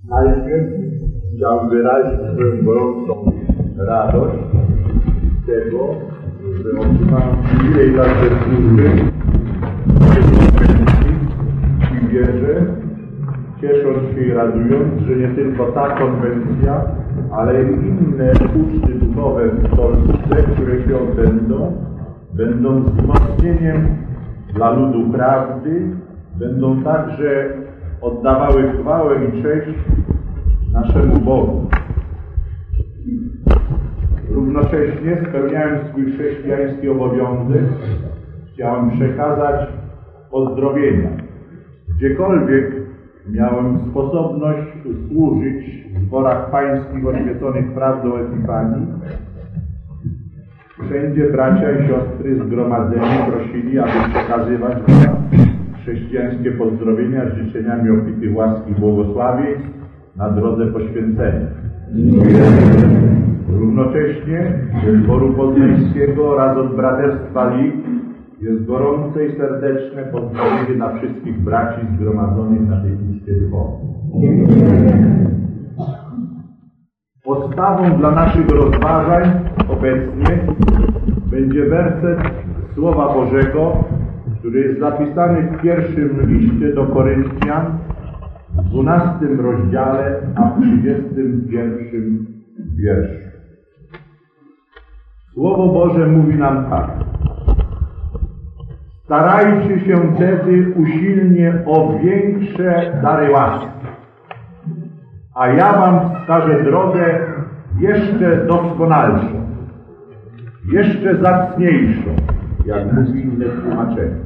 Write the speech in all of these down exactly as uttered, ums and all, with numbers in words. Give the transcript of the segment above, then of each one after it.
Najpierw chciałem wyrazić swoją gorącą radość z tego, że otrzymałem przywilej także służby i wierzę, ciesząc się i radując, że nie tylko ta konwencja, ale i inne uczty duchowe w Polsce, które się odbędą, będą wzmocnieniem dla ludu prawdy, będą także oddawały chwałę i cześć naszemu Bogu. Równocześnie, spełniając swój chrześcijański obowiązek, chciałem przekazać pozdrowienia. Gdziekolwiek miałem sposobność służyć w zborach pańskich oświeconych prawdą Epifanii, wszędzie bracia i siostry zgromadzeni prosili, aby przekazywać chrześcijańskie pozdrowienia z życzeniami obfitych łaski i błogosławieństw na drodze poświęcenia. Równocześnie ze zboru poznańskiego oraz od Braterstwa Lig jest gorące i serdeczne pozdrowienie dla wszystkich braci zgromadzonych na tej liście duchowej. Podstawą dla naszych rozważań obecnie będzie werset Słowa Bożego, który jest zapisany w pierwszym liście do Koryntian, w dwunastym rozdziale, a w trzydziestym pierwszym wierszu. Słowo Boże mówi nam tak. Starajcie się wtedy usilnie o większe dary łaski, a ja wam wskażę drogę jeszcze doskonalszą, jeszcze zacniejszą, jak mówi inne tłumaczenie.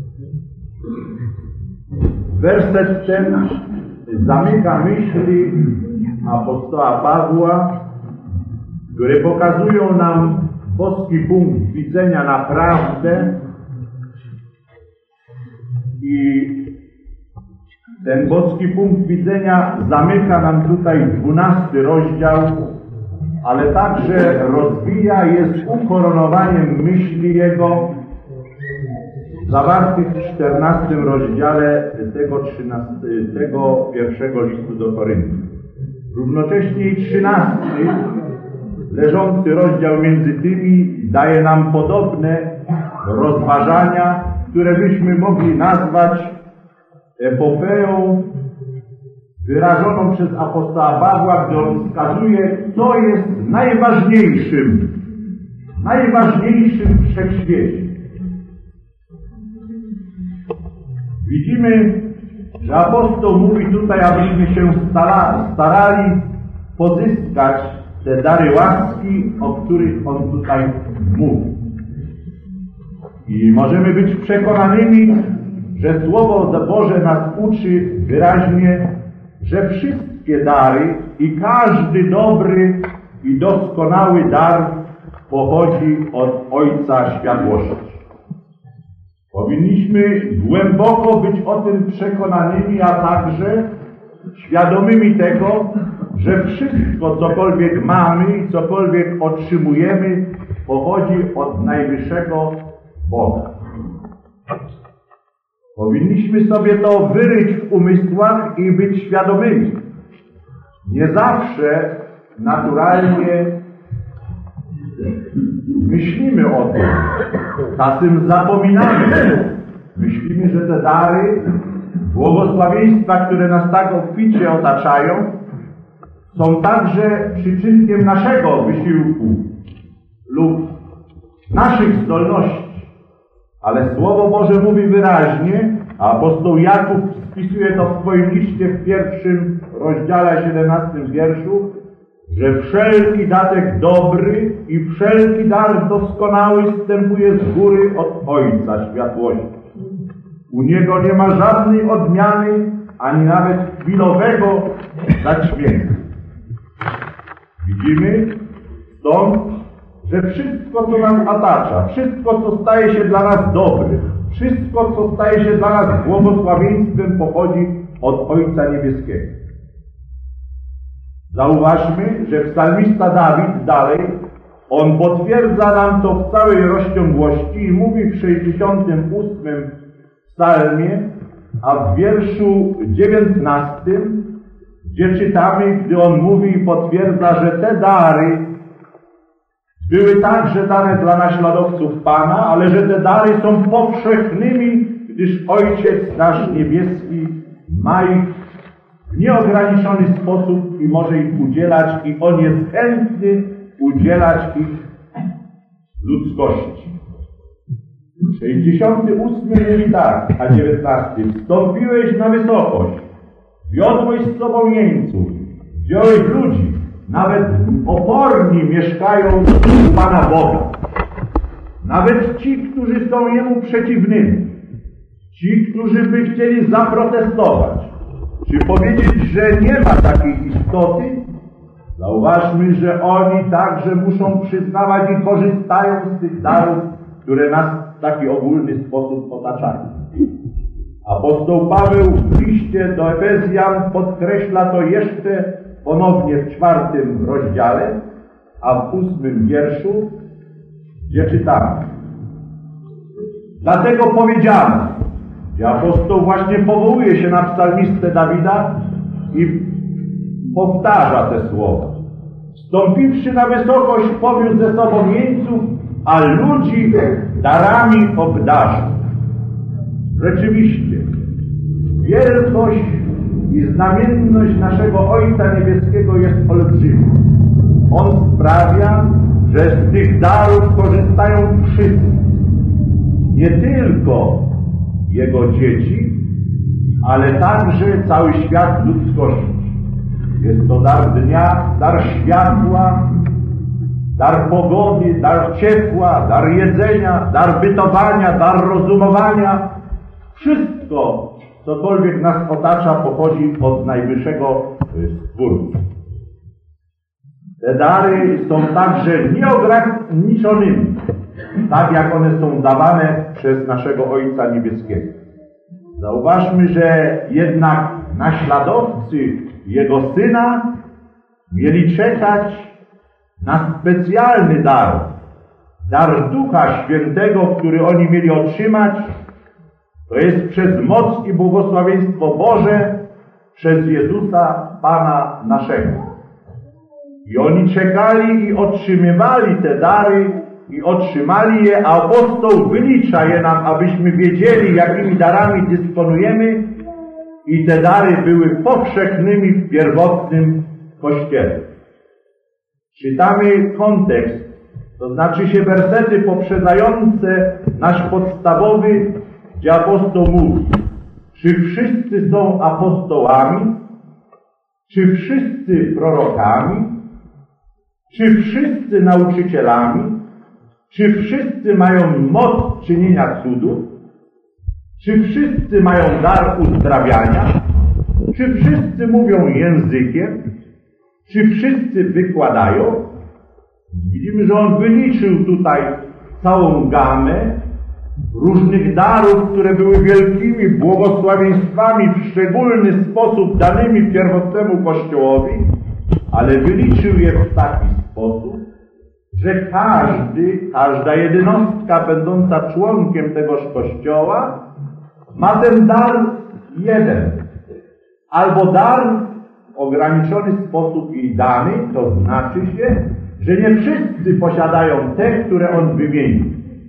Werset ten zamyka myśli apostoła Pawła, które pokazują nam boski punkt widzenia na prawdę i ten boski punkt widzenia zamyka nam tutaj dwunasty rozdział, ale także rozwija, jest ukoronowaniem myśli jego zawartych w czternastym rozdziale tego, trzynastego, tego pierwszego listu do Koryntian. Równocześnie i trzynasty, leżący rozdział między tymi, daje nam podobne rozważania, które byśmy mogli nazwać epopeą wyrażoną przez apostoła Pawła, gdy on wskazuje, co jest najważniejszym, najważniejszym w wszechświecie. Widzimy, że apostoł mówi tutaj, abyśmy się starali pozyskać te dary łaski, o których on tutaj mówi. I możemy być przekonanymi, że Słowo Boże nas uczy wyraźnie, że wszystkie dary i każdy dobry i doskonały dar pochodzi od Ojca Światłości. Powinniśmy głęboko być o tym przekonanymi, a także świadomymi tego, że wszystko, cokolwiek mamy i cokolwiek otrzymujemy, pochodzi od najwyższego Boga. Powinniśmy sobie to wyryć w umysłach i być świadomymi. Nie zawsze naturalnie myślimy o tym, czasem zapominamy. Myślimy, że te dary, błogosławieństwa, które nas tak obficie otaczają, są także przyczynkiem naszego wysiłku lub naszych zdolności. Ale Słowo Boże mówi wyraźnie, a apostoł Jakub spisuje to w swoim liście w pierwszym rozdziale, siedemnastym wierszu, że wszelki datek dobry i wszelki dar doskonały wstępuje z góry od Ojca Światłości. U Niego nie ma żadnej odmiany, ani nawet chwilowego zaćmienia. Widzimy stąd, że wszystko, co nas otacza, wszystko, co staje się dla nas dobre, wszystko, co staje się dla nas błogosławieństwem, pochodzi od Ojca Niebieskiego. Zauważmy, że psalmista Dawid dalej, on potwierdza nam to w całej rozciągłości i mówi w sześćdziesiątym ósmym psalmie, a w wierszu dziewiętnastym gdzie czytamy, gdy on mówi i potwierdza, że te dary były także dane dla naśladowców Pana, ale że te dary są powszechnymi, gdyż Ojciec nasz niebieski ma ich w nieograniczony sposób i może ich udzielać i On jest chętny udzielać ich ludzkości. sześćdziesiąty ósmy mówi tak, a dziewiętnasty. Wstąpiłeś na wysokość, wiodłeś z sobą jeńców, wziąłeś ludzi, nawet oporni mieszkają u Pana Boga. Nawet ci, którzy są Jemu przeciwnymi, ci, którzy by chcieli zaprotestować, czy powiedzieć, że nie ma takiej istoty, zauważmy, że oni także muszą przyznawać i korzystają z tych darów, które nas w taki ogólny sposób otaczają. Apostoł Paweł w liście do Efezjan podkreśla to jeszcze ponownie w czwartym rozdziale, a w ósmym wierszu, gdzie czytamy. Dlatego powiedziano, gdzie apostoł właśnie powołuje się na psalmistę Dawida i powtarza te słowa. Wstąpiwszy na wysokość, powiódł ze sobą jeńców, a ludzi darami obdarzył. Rzeczywiście, wielkość i znamienność naszego Ojca Niebieskiego jest olbrzymia. On sprawia, że z tych darów korzystają wszyscy. Nie tylko Jego dzieci, ale także cały świat ludzkości. Jest to dar dnia, dar światła, dar pogody, dar ciepła, dar jedzenia, dar bytowania, dar rozumowania. Wszystko, cokolwiek nas otacza, pochodzi od najwyższego Stwórcy. Te dary są także nieograniczonymi, tak jak one są dawane przez naszego Ojca Niebieskiego. Zauważmy, że jednak naśladowcy Jego Syna mieli czekać na specjalny dar, dar Ducha Świętego, który oni mieli otrzymać. To jest przez moc i błogosławieństwo Boże, przez Jezusa, Pana naszego. I oni czekali i otrzymywali te dary i otrzymali je, a apostoł wylicza je nam, abyśmy wiedzieli, jakimi darami dysponujemy, i te dary były powszechnymi w pierwotnym Kościele. Czytamy kontekst, to znaczy się wersety poprzedzające nasz podstawowy, gdzie apostoł mówi, czy wszyscy są apostołami, czy wszyscy prorokami, czy wszyscy nauczycielami, czy wszyscy mają moc czynienia cudów, czy wszyscy mają dar uzdrawiania, czy wszyscy mówią językiem, czy wszyscy wykładają. Widzimy, że on wyliczył tutaj całą gamę różnych darów, które były wielkimi błogosławieństwami w szczególny sposób danymi pierwotnemu Kościołowi, ale wyliczył je w taki sposób, że każdy, każda jednostka będąca członkiem tegoż Kościoła ma ten dar jeden. Albo dar w ograniczony sposób jej dany, to znaczy się, że nie wszyscy posiadają te, które on wymienił.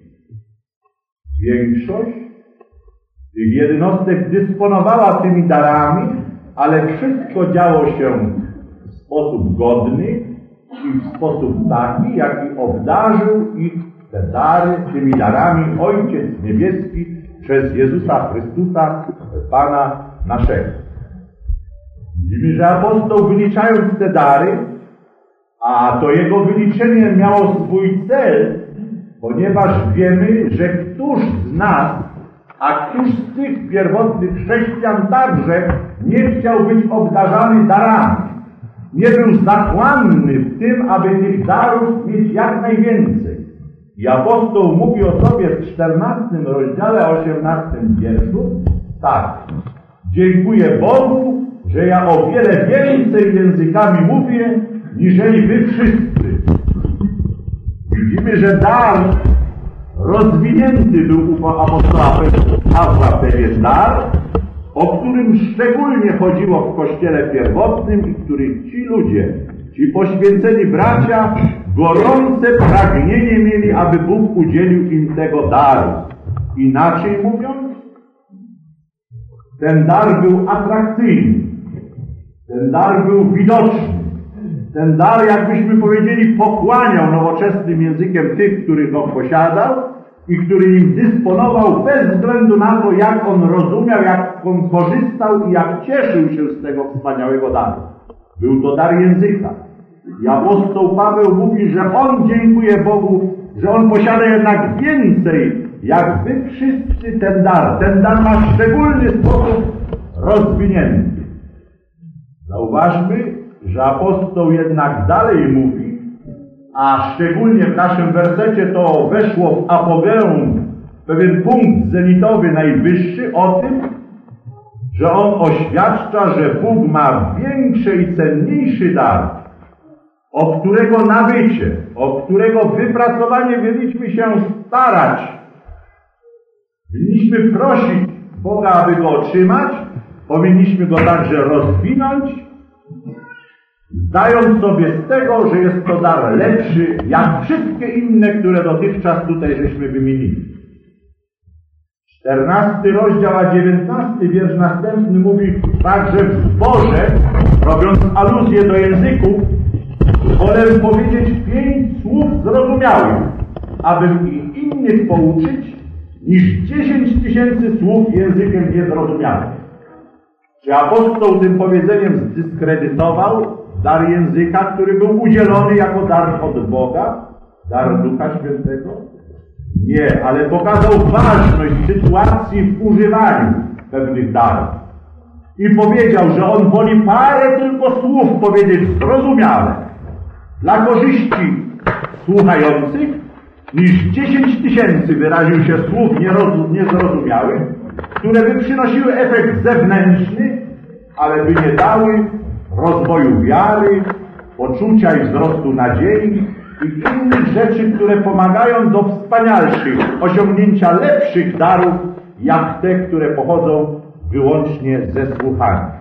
Większość tych jednostek dysponowała tymi darami, ale wszystko działo się w sposób godny i w sposób taki, jaki obdarzył ich te dary, tymi darami Ojciec Niebieski przez Jezusa Chrystusa, Pana naszego. Widzimy, że apostoł, wyliczając te dary, a to jego wyliczenie miało swój cel, ponieważ wiemy, że któż z nas, a któż z tych pierwotnych chrześcijan także nie chciał być obdarzany darami. Nie był zachłanny w tym, aby tych darów mieć jak najwięcej. I apostoł mówi o sobie w czternastym rozdziale, osiemnastym wierszu, tak, dziękuję Bogu, że ja o wiele więcej językami mówię, niżeli wy wszyscy. Widzimy, że dar rozwinięty był u apostoła Pawła, pewien dar, o którym szczególnie chodziło w Kościele pierwotnym i których ci ludzie, ci poświęceni bracia, gorące pragnienie mieli, aby Bóg udzielił im tego daru. Inaczej mówiąc, ten dar był atrakcyjny, ten dar był widoczny, ten dar, jakbyśmy powiedzieli, pochłaniał nowoczesnym językiem tych, których on posiadał i który im dysponował bez względu na to, jak on rozumiał, jak on korzystał i jak cieszył się z tego wspaniałego daru. Był to dar języka. I apostoł Paweł mówi, że on dziękuje Bogu, że on posiada jednak więcej, jak wy wszyscy ten dar. Ten dar ma szczególny sposób rozwinięty. Zauważmy, że apostoł jednak dalej mówi, a szczególnie w naszym wersecie to weszło w apogeum, pewien punkt zenitowy najwyższy o tym, że on oświadcza, że Bóg ma większy i cenniejszy dar, o którego nabycie, o którego wypracowanie powinniśmy się starać. Powinniśmy prosić Boga, aby go otrzymać, powinniśmy go także rozwinąć, zdając sobie z tego, że jest to dar lepszy, jak wszystkie inne, które dotychczas tutaj żeśmy wymienili. czternasty rozdział, a dziewiętnasty wiersz następny mówi także w zborze, robiąc aluzję do języków, wolę powiedzieć pięć słów zrozumiałych, abym i innych pouczyć, niż dziesięć tysięcy słów językiem niezrozumiałym. Czy apostoł tym powiedzeniem zdyskredytował dar języka, który był udzielony jako dar od Boga, dar Ducha Świętego? Nie, ale pokazał ważność sytuacji w używaniu pewnych darów. I powiedział, że on woli parę tylko słów powiedzieć zrozumiałe dla korzyści słuchających, niż dziesięć tysięcy, wyraził się, słów niezrozumiałych, które by przynosiły efekt zewnętrzny, ale by nie dały rozwoju wiary, poczucia i wzrostu nadziei i innych rzeczy, które pomagają do wspanialszych, osiągnięcia lepszych darów, jak te, które pochodzą wyłącznie ze słuchania.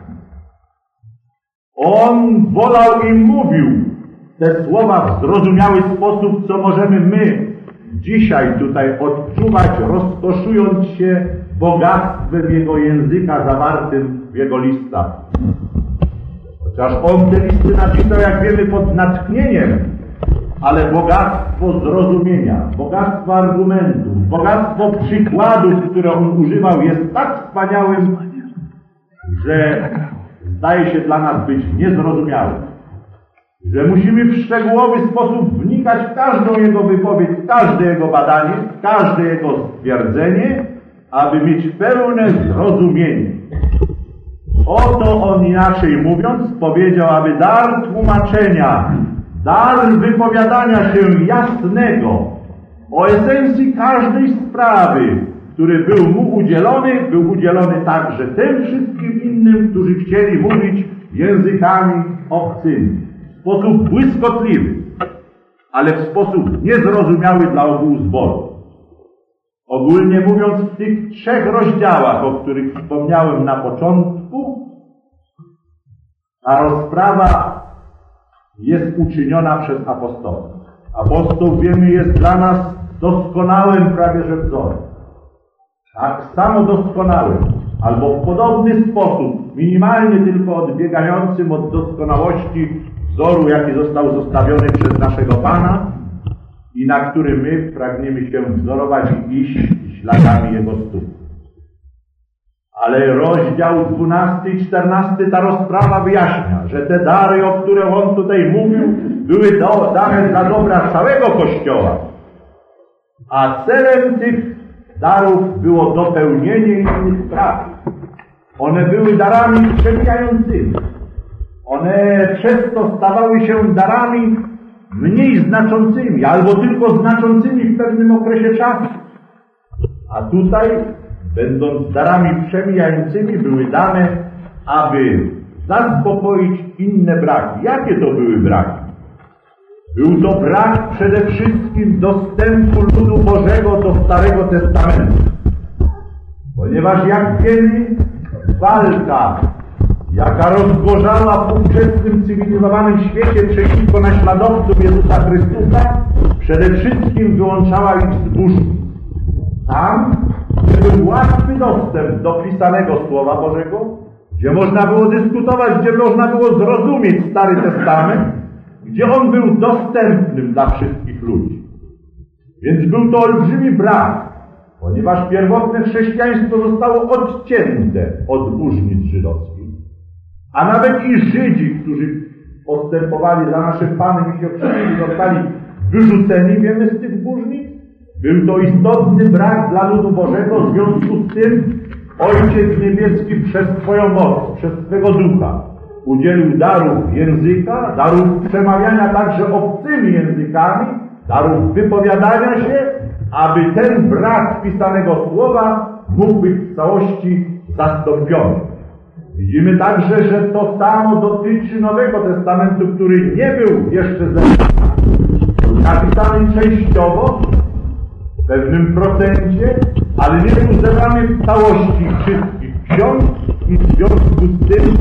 On wolał i mówił te słowa w zrozumiały sposób, co możemy my dzisiaj tutaj odczuwać, rozkoszując się bogactwem jego języka zawartym w jego listach. Chociaż on te listy napisał, jak wiemy, pod natchnieniem, ale bogactwo zrozumienia, bogactwo argumentów, bogactwo przykładów, które on używał, jest tak wspaniałym, że zdaje się dla nas być niezrozumiałym. Że musimy w szczegółowy sposób wnikać w każdą jego wypowiedź, w każde jego badanie, w każde jego stwierdzenie, aby mieć pełne zrozumienie. Oto on, inaczej mówiąc, powiedział, aby dar tłumaczenia, dar wypowiadania się jasnego o esencji każdej sprawy, który był mu udzielony, był udzielony także tym wszystkim innym, którzy chcieli mówić językami obcymi. W sposób błyskotliwy, ale w sposób niezrozumiały dla ogółu zboru. Ogólnie mówiąc, w tych trzech rozdziałach, o których wspomniałem na początku, ta rozprawa jest uczyniona przez apostołów. Apostoł, wiemy, jest dla nas doskonałym prawie że wzorem. Tak samo doskonałym, albo w podobny sposób, minimalnie tylko odbiegającym od doskonałości wzoru, jaki został zostawiony przez naszego Pana i na który my pragniemy się wzorować i iść śladami Jego stóp. Ale rozdział dwunasty i czternasty ta rozprawa wyjaśnia, że te dary, o które on tutaj mówił, były do, dane dla dobra całego Kościoła. A celem tych darów było dopełnienie innych praw. One były darami przemijającymi. One przez to stawały się darami mniej znaczącymi, albo tylko znaczącymi w pewnym okresie czasu. A tutaj, będąc darami przemijającymi, były dane, aby zaspokoić inne braki. Jakie to były braki? Był to brak przede wszystkim dostępu ludu Bożego do Starego Testamentu. Ponieważ, jak wiemy, walka, jaka rozgorzała w ówczesnym cywilizowanym świecie przeciwko naśladowcom Jezusa Chrystusa, przede wszystkim wyłączała ich z burzów. Tam, gdzie był łatwy dostęp do pisanego Słowa Bożego, gdzie można było dyskutować, gdzie można było zrozumieć Stary Testament, gdzie on był dostępnym dla wszystkich ludzi. Więc był to olbrzymi brak, ponieważ pierwotne chrześcijaństwo zostało odcięte od różnic żydowskich. A nawet i Żydzi, którzy postępowali za naszym Panem i się ochrzcili, zostali wyrzuceni, wiemy, z tych różnic. Był to istotny brak dla ludu Bożego, w związku z tym Ojciec Niebieski przez swoją moc, przez swego Ducha udzielił darów języka, darów przemawiania także obcymi językami, darów wypowiadania się, aby ten brak pisanego słowa mógł być w całości zastąpiony. Widzimy także, że to samo dotyczy Nowego Testamentu, który nie był jeszcze zebrany. Był napisany częściowo, w pewnym procencie, ale nie był zebrany w całości wszystkich ksiąg i w związku z tym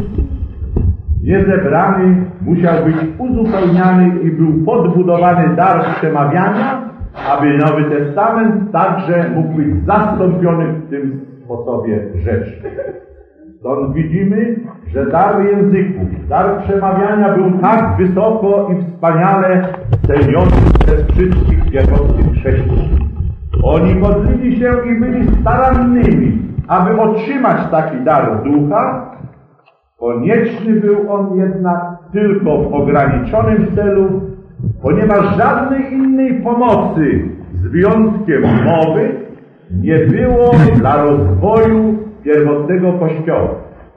niezebrany musiał być uzupełniany i był podbudowany dar przemawiania, aby Nowy Testament także mógł być zastąpiony w tym sposobie rzeczy. Stąd widzimy, że dar języków, dar przemawiania był tak wysoko i wspaniale ceniony przez wszystkich pierwotnych chrześcijan. Oni modlili się i byli starannymi, aby otrzymać taki dar ducha. Konieczny był on jednak tylko w ograniczonym celu, ponieważ żadnej innej pomocy, z wyjątkiem mowy, nie było dla rozwoju pierwotnego Kościoła.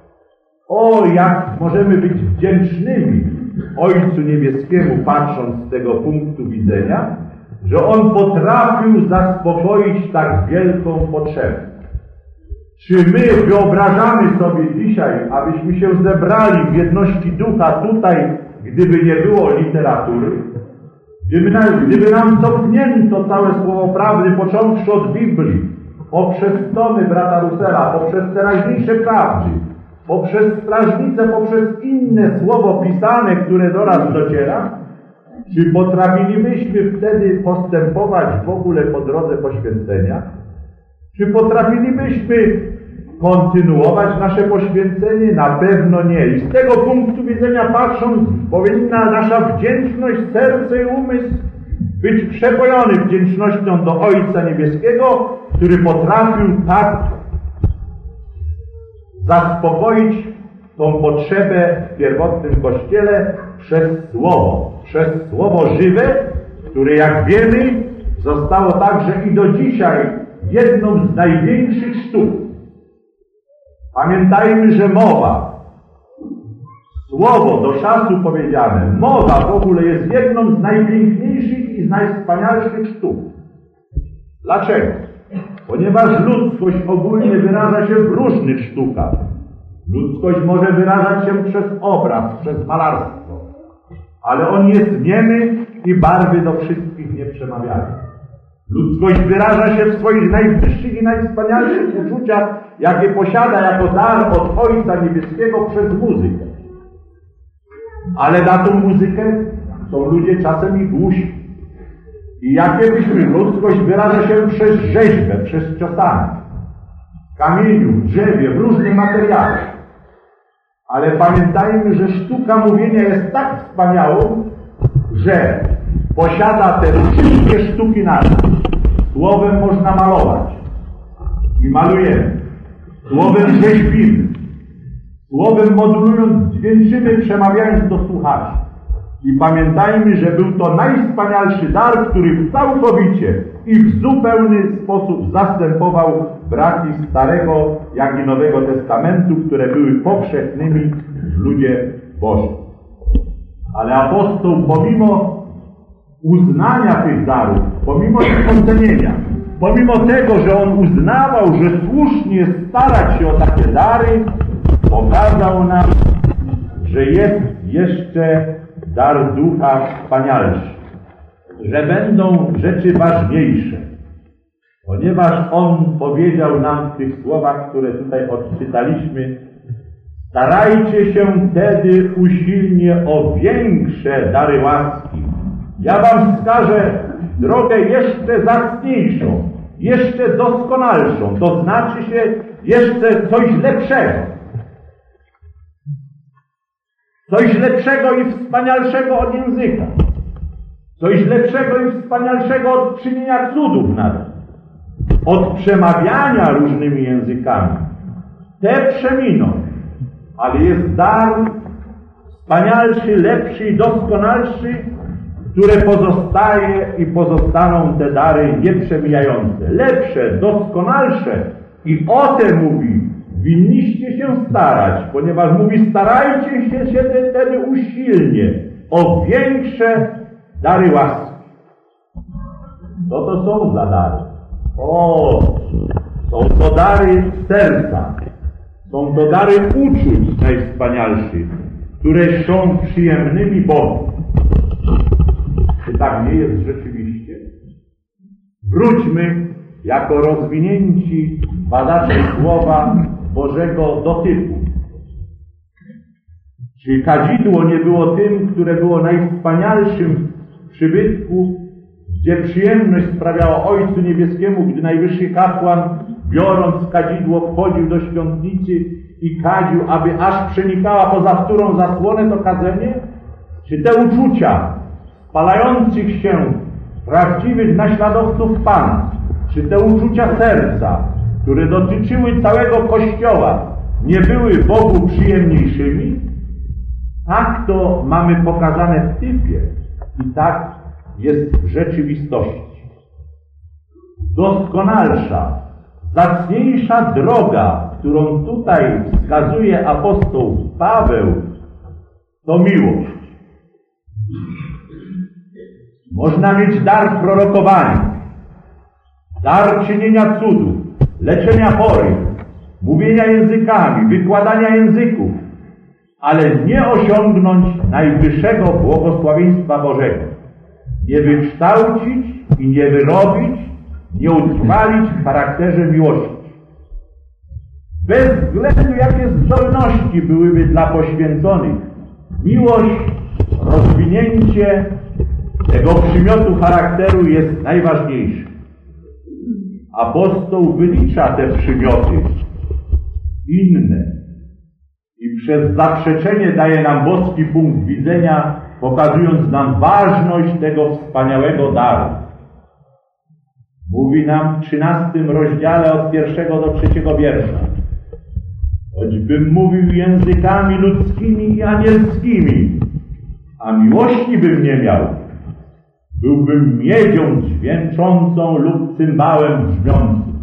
O, jak możemy być wdzięcznymi Ojcu Niebieskiemu, patrząc z tego punktu widzenia, że On potrafił zaspokoić tak wielką potrzebę. Czy my wyobrażamy sobie dzisiaj, abyśmy się zebrali w jedności ducha tutaj, gdyby nie było literatury? Gdyby nam, gdyby nam cofnięto całe słowo prawdy, począwszy od Biblii, poprzez tomy brata Russella, poprzez teraźniejsze prawdy, poprzez strażnicę, poprzez inne słowo pisane, które do nas dociera, czy potrafilibyśmy wtedy postępować w ogóle po drodze poświęcenia? Czy potrafilibyśmy kontynuować nasze poświęcenie? Na pewno nie. I z tego punktu widzenia patrząc, powinna nasza wdzięczność, serce i umysł być przepojony wdzięcznością do Ojca Niebieskiego, który potrafił tak zaspokoić tą potrzebę w pierwotnym Kościele przez Słowo. Przez Słowo żywe, które, jak wiemy, zostało także i do dzisiaj jedną z największych sztuk. Pamiętajmy, że mowa, słowo do czasu powiedziane, mowa w ogóle jest jedną z najpiękniejszych i z najwspanialszych sztuk. Dlaczego? Ponieważ ludzkość ogólnie wyraża się w różnych sztukach. Ludzkość może wyrażać się przez obraz, przez malarstwo, ale on jest niemy i barwy do wszystkich nie przemawiają. Ludzkość wyraża się w swoich najwyższych i najwspanialszych uczuciach, jakie posiada jako dar od Ojca Niebieskiego przez muzykę. Ale na tą muzykę są ludzie czasem i głusi. I jak kiedyśmy ludzkość wyraża się przez rzeźbę, przez ciosanie, w kamieniu, w drzewie, w różnych materiałach. Ale pamiętajmy, że sztuka mówienia jest tak wspaniałą, że posiada te wszystkie sztuki naraz. Słowem można malować i malujemy. Słowem rzeźbimy. Słowem modulując dźwięczymy, przemawiając do słuchaczy. I pamiętajmy, że był to najwspanialszy dar, który całkowicie i w zupełny sposób zastępował braki Starego, jak i Nowego Testamentu, które były powszechnymi w ludzie Bożym. Ale apostoł, pomimo uznania tych darów, pomimo ich ocenienia, pomimo tego, że on uznawał, że słusznie jest starać się o takie dary, pokazał nam, że jest jeszcze dar ducha wspanialszy, że będą rzeczy ważniejsze, ponieważ on powiedział nam w tych słowach, które tutaj odczytaliśmy, Starajcie się wtedy usilnie o większe dary łaski. Ja wam wskażę drogę jeszcze zacniejszą, jeszcze doskonalszą, to znaczy się jeszcze coś lepszego. Coś lepszego i wspanialszego od języka. Coś lepszego i wspanialszego od czynienia cudów nawet. Od przemawiania różnymi językami. Te przeminą, ale jest dar wspanialszy, lepszy i doskonalszy, które pozostaje i pozostaną te dary nieprzemijające. Lepsze, doskonalsze i o te mówi, winniście się starać, ponieważ mówi, starajcie się, się wtedy usilnie o większe dary łaski. Co to są za dary? O, są to dary serca. Są to dary uczuć najwspanialszych, które są przyjemnymi Bogu. Czy tak nie jest rzeczywiście? Wróćmy jako rozwinięci badacze Słowa Bożego do typu. Czy kadzidło nie było tym, które było najwspanialszym w przybytku, gdzie przyjemność sprawiało Ojcu Niebieskiemu, gdy najwyższy kapłan, biorąc kadzidło, wchodził do świątnicy i kadził, aby aż przenikała poza którą zasłonę to kadzenie? Czy te uczucia spalających się prawdziwych naśladowców Pana, czy te uczucia serca, które dotyczyły całego Kościoła, nie były Bogu przyjemniejszymi? Tak to mamy pokazane w typie i tak jest w rzeczywistości. Doskonalsza, zacniejsza droga, którą tutaj wskazuje apostoł Paweł, to miłość. Można mieć dar prorokowania, dar czynienia cudów, leczenia chorych, mówienia językami, wykładania języków, ale nie osiągnąć najwyższego błogosławieństwa Bożego. Nie wykształcić i nie wyrobić, nie utrwalić w charakterze miłości. Bez względu jakie zdolności byłyby dla poświęconych, miłość, rozwinięcie tego przymiotu charakteru jest najważniejsze. Apostoł wylicza te przymioty inne i przez zaprzeczenie daje nam boski punkt widzenia, pokazując nam ważność tego wspaniałego daru. Mówi nam w trzynastym rozdziale od pierwszego do trzeciego wiersza. Choćbym mówił językami ludzkimi i anielskimi, a miłości bym nie miał, byłbym miedzią dźwięczącą lub cymbałem brzmiącym.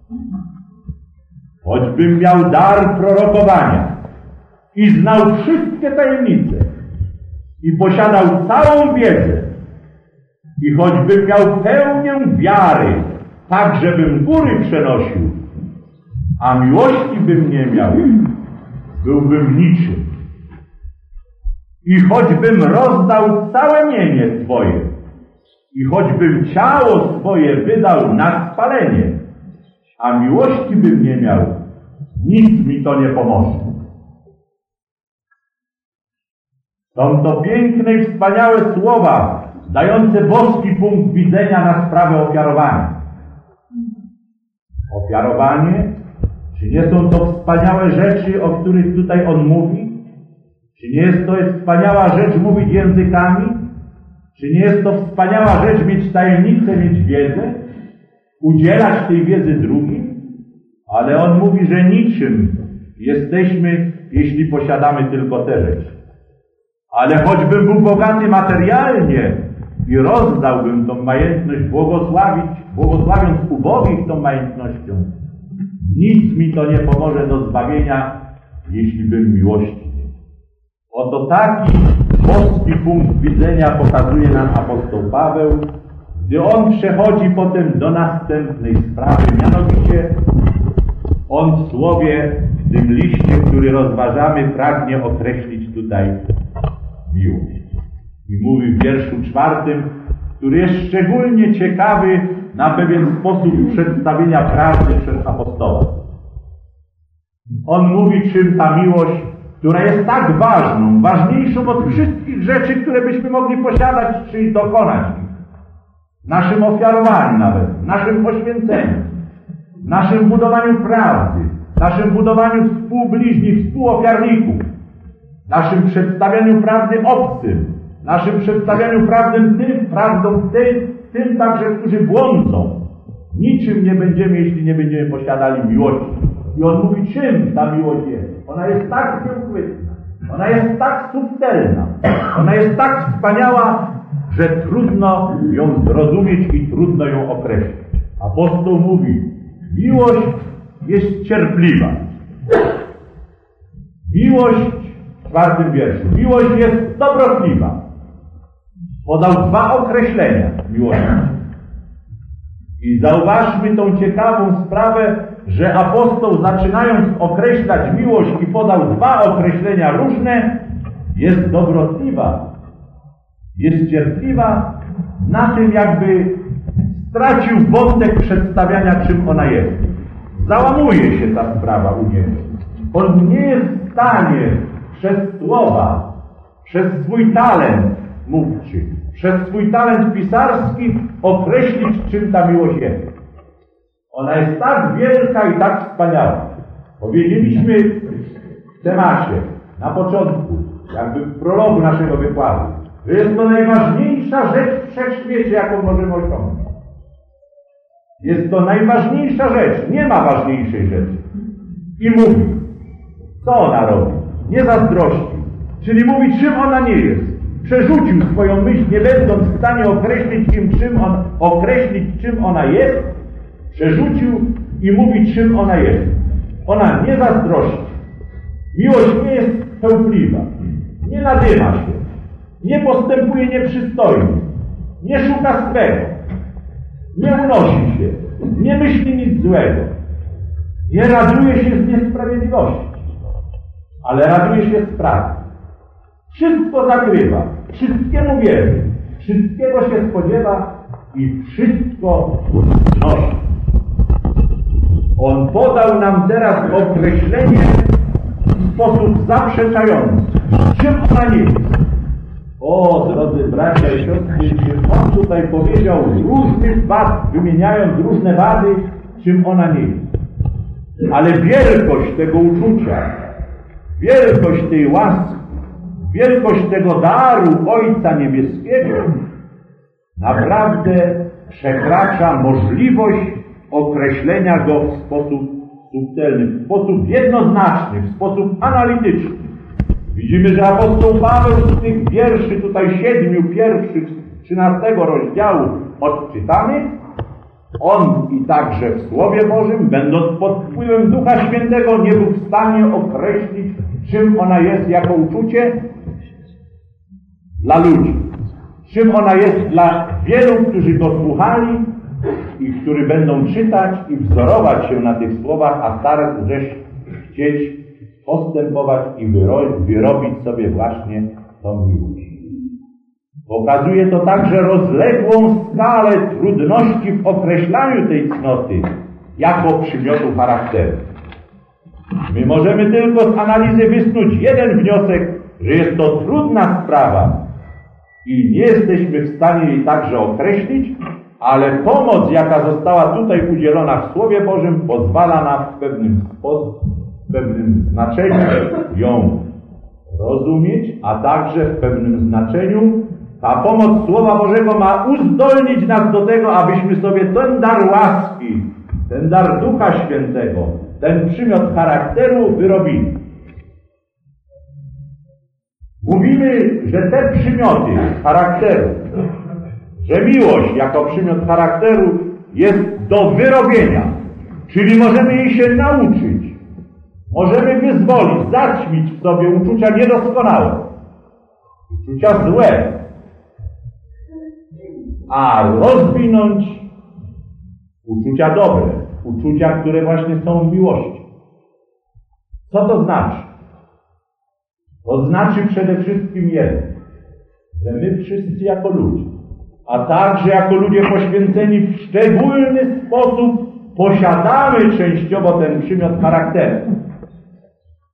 Choćbym miał dar prorokowania i znał wszystkie tajemnice i posiadał całą wiedzę i choćbym miał pełnię wiary, tak żebym góry przenosił, a miłości bym nie miał, byłbym niczym. I choćbym rozdał całe mienie swoje i choćbym ciało swoje wydał na spalenie, a miłości bym nie miał, nic mi to nie pomoże. Są to piękne i wspaniałe słowa, dające boski punkt widzenia na sprawę ofiarowania. Ofiarowanie? Czy nie są to wspaniałe rzeczy, o których tutaj on mówi? Czy nie jest to wspaniała rzecz mówić językami? Czy nie jest to wspaniała rzecz mieć tajemnicę, mieć wiedzę? Udzielać tej wiedzy drugim? Ale on mówi, że niczym jesteśmy, jeśli posiadamy tylko te rzeczy. Ale choćbym był bogaty materialnie i rozdałbym tą majętność, błogosławić, błogosławiąc ubogich tą majętnością, nic mi to nie pomoże do zbawienia, jeśli bym miłości nie miał. Oto taki boski punkt widzenia pokazuje nam apostoł Paweł, gdy on przechodzi potem do następnej sprawy, mianowicie on w słowie, w tym liście, który rozważamy, pragnie określić tutaj miłość. I mówi w wierszu czwartym, który jest szczególnie ciekawy na pewien sposób przedstawienia prawdy przez apostoła. On mówi, czym ta miłość która jest tak ważną, ważniejszą od wszystkich rzeczy, które byśmy mogli posiadać czy dokonać w naszym ofiarowaniu nawet, w naszym poświęceniu, w naszym budowaniu prawdy, w naszym budowaniu współbliźni, współofiarników, w naszym przedstawianiu prawdy obcym, w naszym przedstawianiu prawdy tym, prawdą tym, tym także, którzy błądzą. Niczym nie będziemy, jeśli nie będziemy posiadali miłości. I on mówi, czym ta miłość jest. Ona jest tak nieuchwytna, ona jest tak subtelna, ona jest tak wspaniała, że trudno ją zrozumieć i trudno ją określić. Apostoł mówi, miłość jest cierpliwa. Miłość, w czwartym wierszu, miłość jest dobrotliwa. Podał dwa określenia miłości. I zauważmy tą ciekawą sprawę, że apostoł, zaczynając określać miłość i podał dwa określenia różne, jest dobrotliwa, jest cierpliwa, na tym jakby stracił wątek przedstawiania, czym ona jest. Załamuje się ta sprawa u niego. On nie jest w stanie przez słowa, przez swój talent mówczy, przez swój talent pisarski określić, czym ta miłość jest. Ona jest tak wielka i tak wspaniała. Powiedzieliśmy w temacie, na początku, jakby w prologu naszego wykładu, że jest to najważniejsza rzecz w wszechświecie, jaką możemy osiągnąć. Jest to najważniejsza rzecz, nie ma ważniejszej rzeczy. I mówi, co ona robi? Nie zazdrości. Czyli mówi, czym ona nie jest. Przerzucił swoją myśl, nie będąc w stanie określić im, czym on, określić, czym ona jest, przerzucił i mówi, czym ona jest. Ona nie zazdrości. Miłość nie jest chełpliwa, nie nadyma się, nie postępuje nieprzystojnie, nie szuka swego, nie unosi się, nie myśli nic złego, nie raduje się z niesprawiedliwości, ale raduje się z prawdy. Wszystko zakrywa, wszystkiemu wierzy, wszystkiego się spodziewa i wszystko znosi. On podał nam teraz określenie w sposób zaprzeczający. Czym ona nie jest? O, drodzy bracia i siostry, on tutaj powiedział różnych wad, wymieniając różne wady, czym ona nie jest. Ale wielkość tego uczucia, wielkość tej łaski, wielkość tego daru Ojca Niebieskiego naprawdę przekracza możliwość określenia go w sposób subtelny, w sposób jednoznaczny, w sposób analityczny. Widzimy, że apostoł Paweł z tych wierszy, tutaj siedmiu pierwszych trzynastego rozdziału odczytanych, on i także w Słowie Bożym, będąc pod wpływem Ducha Świętego, nie był w stanie określić, czym ona jest jako uczucie dla ludzi. Czym ona jest dla wielu, którzy go słuchali i którzy będą czytać i wzorować się na tych słowach, a starać się chcieć postępować i wyro- wyrobić sobie właśnie tą miłość. Pokazuje to także rozległą skalę trudności w określaniu tej cnoty jako przymiotu charakteru. My możemy tylko z analizy wysnuć jeden wniosek, że jest to trudna sprawa i nie jesteśmy w stanie jej także określić, ale pomoc, jaka została tutaj udzielona w Słowie Bożym, pozwala nam w pewnym sposób, w pewnym znaczeniu ją rozumieć, a także w pewnym znaczeniu ta pomoc Słowa Bożego ma uzdolnić nas do tego, abyśmy sobie ten dar łaski, ten dar Ducha Świętego, ten przymiot charakteru wyrobili. Mówimy, że te przymioty charakteru, że miłość jako przymiot charakteru jest do wyrobienia, czyli możemy jej się nauczyć, możemy wyzwolić, zaćmić w sobie uczucia niedoskonałe, uczucia złe, a rozwinąć uczucia dobre, uczucia, które właśnie są w miłości. Co to znaczy? To znaczy przede wszystkim jedno, że my wszyscy jako ludzie, a także jako ludzie poświęceni w szczególny sposób posiadamy częściowo ten przymiot charakteru.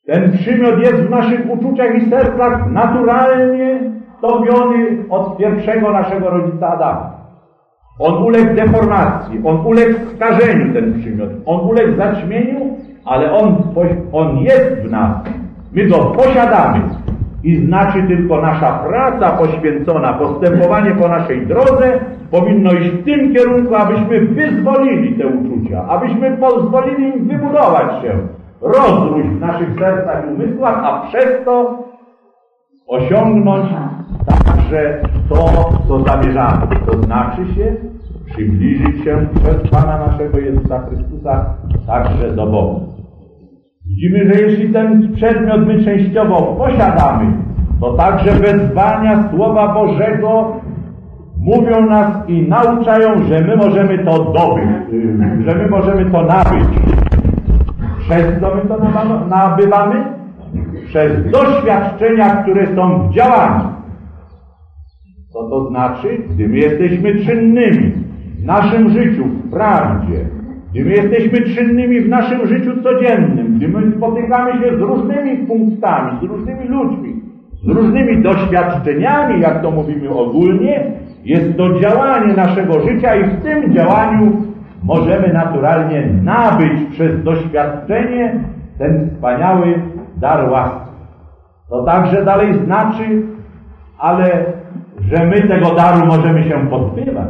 Ten przymiot jest w naszych uczuciach i sercach naturalnie topiony od pierwszego naszego rodzica Adama. On uległ deformacji, on uległ skażeniu, ten przymiot, on uległ zaćmieniu, ale on, on jest w nas. My go posiadamy i znaczy tylko nasza praca poświęcona, postępowanie po naszej drodze powinno iść w tym kierunku, abyśmy wyzwolili te uczucia, abyśmy pozwolili im wybudować się, rozróść w naszych sercach i umysłach, a przez to osiągnąć także to, co zamierzamy. To znaczy się przybliżyć się przez Pana naszego Jezusa Chrystusa także do Boga. Widzimy, że jeśli ten przedmiot my częściowo posiadamy, to także wezwania Słowa Bożego mówią nas i nauczają, że my możemy to dobyć, że my możemy to nabyć. Przez co my to nabywamy? Przez doświadczenia, które są w działaniu. Co to znaczy? Gdy my jesteśmy czynnymi w naszym życiu, w prawdzie, gdy my jesteśmy czynnymi w naszym życiu codziennym, gdy my spotykamy się z różnymi punktami, z różnymi ludźmi, z różnymi doświadczeniami, jak to mówimy ogólnie, jest to działanie naszego życia i w tym działaniu możemy naturalnie nabyć przez doświadczenie ten wspaniały dar łaski. To także dalej znaczy, ale że my tego daru możemy się pozbywać.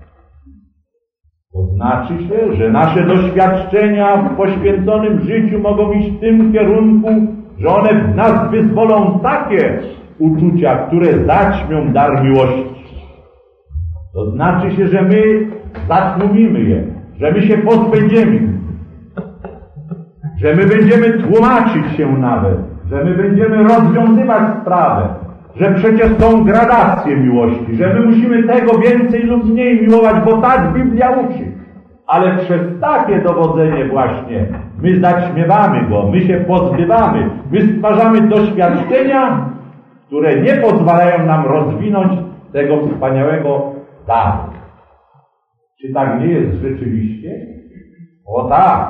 To znaczy się, że nasze doświadczenia w poświęconym życiu mogą iść w tym kierunku, że one w nas wyzwolą takie uczucia, które zaćmią dar miłości. To znaczy się, że my zatłumimy je, że my się pozbędziemy, że my będziemy tłumaczyć się nawet, że my będziemy rozwiązywać sprawę, że przecież są gradacje miłości, że my musimy tego więcej lub mniej miłować, bo tak Biblia uczy. Ale przez takie dowodzenie właśnie my zaćmiewamy go, my się pozbywamy, my stwarzamy doświadczenia, które nie pozwalają nam rozwinąć tego wspaniałego daru. Czy tak nie jest rzeczywiście? O tak.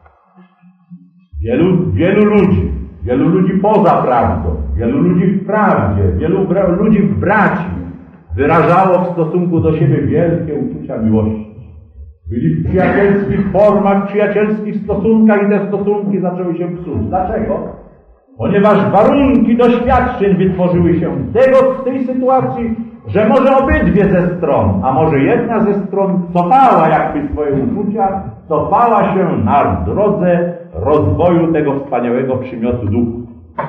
Wielu, wielu ludzi, wielu ludzi poza prawdą, wielu ludzi w prawdzie, wielu ludzi w braci wyrażało w stosunku do siebie wielkie uczucia miłości. Byli w przyjacielskich formach, przyjacielskich stosunkach i te stosunki zaczęły się psuć. Dlaczego? Ponieważ warunki doświadczeń wytworzyły się tego, w tej sytuacji, że może obydwie ze stron, a może jedna ze stron cofała jakby swoje uczucia, cofała się na drodze rozwoju tego wspaniałego przymiotu duchu.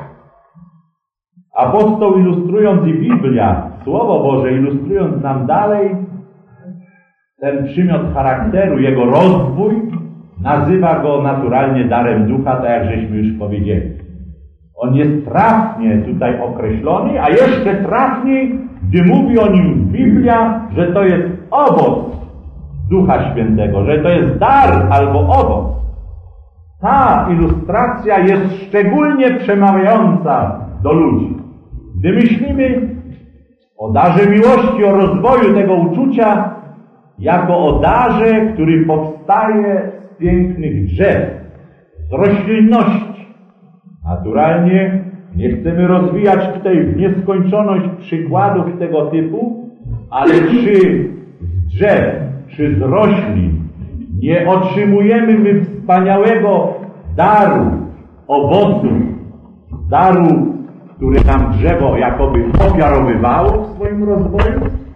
Apostoł, ilustrując i Biblia, Słowo Boże, ilustrując nam dalej ten przymiot charakteru, jego rozwój, nazywa go naturalnie darem ducha, tak jak żeśmy już powiedzieli. On jest trafnie tutaj określony, a jeszcze trafniej, gdy mówi o nim Biblia, że to jest owoc Ducha Świętego, że to jest dar albo owoc. Ta ilustracja jest szczególnie przemawiająca do ludzi. Gdy myślimy o darze miłości, o rozwoju tego uczucia, jako o darze, który powstaje z pięknych drzew, z roślinności. Naturalnie nie chcemy rozwijać tutaj w nieskończoność przykładów tego typu, ale czy z drzew, czy z roślin nie otrzymujemy my wspaniałego daru, owocu, daru, który nam drzewo jakoby ofiarowywało w swoim rozwoju?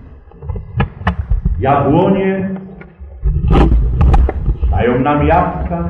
Jabłonie dają nam jabłka,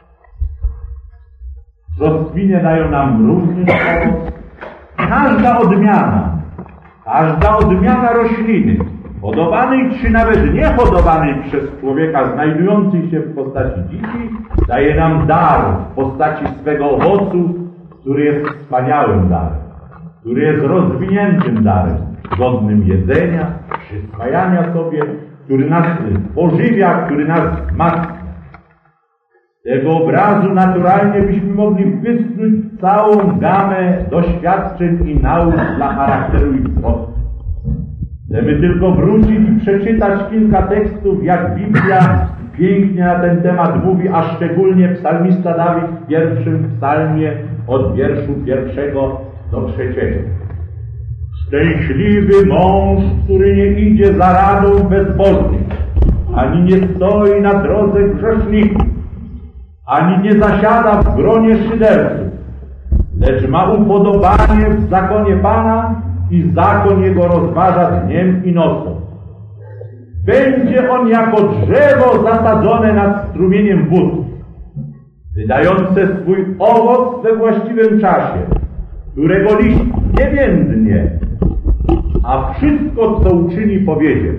brzoskwinie dają nam również owoc. Każda odmiana, każda odmiana rośliny, hodowanej czy nawet niehodowanej przez człowieka, znajdującej się w postaci dzieci, daje nam dar w postaci swego owocu, który jest wspaniałym darem, który jest rozwiniętym darem, godnym jedzenia, przyswajania sobie, który nas pożywia, który nas wzmacnia. Z tego obrazu naturalnie byśmy mogli wysnuć całą gamę doświadczeń i nauk dla charakteru i wzrostu. Chcemy tylko wrócić i przeczytać kilka tekstów, jak Biblia pięknie na ten temat mówi, a szczególnie psalmista Dawid w pierwszym psalmie od wierszu pierwszego do trzeciego. Szczęśliwy mąż, który nie idzie za radą bezbożnych, ani nie stoi na drodze grzeszników, ani nie zasiada w gronie szyderców, lecz ma upodobanie w zakonie Pana i zakon Jego rozważa dniem i nocą. Będzie on jako drzewo zasadzone nad strumieniem wód, wydające swój owoc we właściwym czasie, którego liść nie więdnie, a wszystko, co uczyni, powiedzie.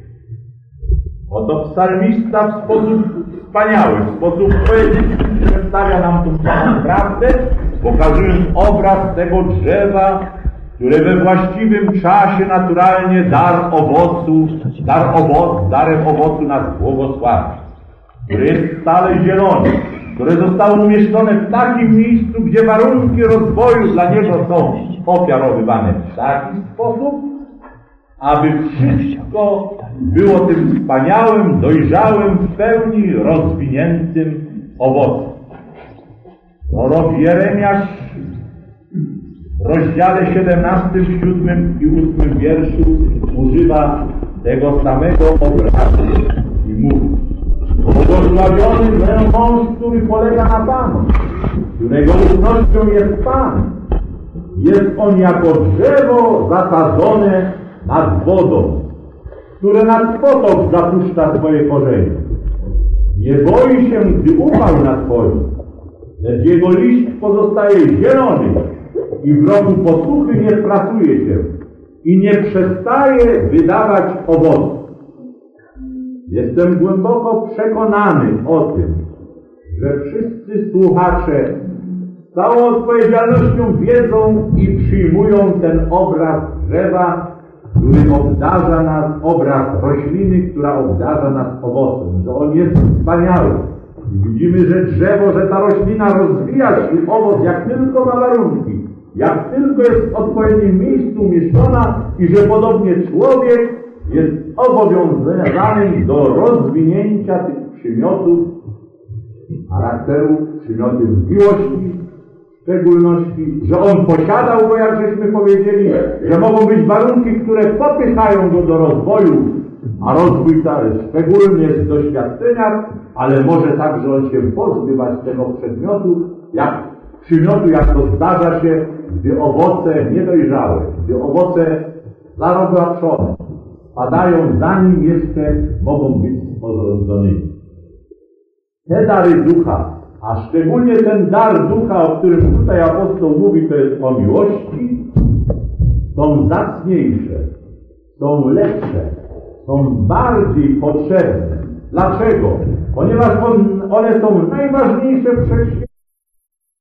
Oto psalmista w sposób wspaniały, w sposób poetycki przedstawia nam tą samą prawdę, pokazując obraz tego drzewa, które we właściwym czasie naturalnie dar owocu, dar owoc, darem owocu nas błogosławi, który jest stale zielony, które zostało umieszczone w takim miejscu, gdzie warunki rozwoju dla niego są ofiarowywane w taki sposób, aby wszystko było tym wspaniałym, dojrzałym, w pełni rozwiniętym owocem. Prorok Jeremiasz w rozdziale siedemnastym, siódmym i ósmym wierszu używa tego samego obrazu i mówi: błogosławiony mąż, który polega na Panu, którego ufnością jest Pan. Jest on jako drzewo zasadzone nad wodą, które nad potok zapuszcza swoje korzenie. Nie boi się, gdy upał nadchodzi, lecz jego liść pozostaje zielony i w roku posuchy nie pracuje się i nie przestaje wydawać owocu. Jestem głęboko przekonany o tym, że wszyscy słuchacze z całą odpowiedzialnością wiedzą i przyjmują ten obraz drzewa, który obdarza nas, obraz rośliny, która obdarza nas owocem, że on jest wspaniały. Widzimy, że drzewo, że ta roślina rozwija swój owoc, jak tylko ma warunki, jak tylko jest w odpowiednim miejscu umieszczona i że podobnie człowiek jest obowiązany do rozwinięcia tych przymiotów charakteru, przymiotów miłości, w szczególności, że on posiadał go, jak żeśmy powiedzieli, że mogą być warunki, które popychają go do rozwoju, a rozwój szczególnie z doświadczenia, ale może także on się pozbywać tego przedmiotu, jak przymiotu, jak to zdarza się, gdy owoce niedojrzałe, gdy owoce zaroblaczone padają, zanim jeszcze mogą być sporządzonymi. Te dary ducha, a szczególnie ten dar ducha, o którym tutaj apostoł mówi, to jest o miłości, są zacniejsze, są lepsze, są bardziej potrzebne. Dlaczego? Ponieważ on, one są najważniejsze w wszechświecie.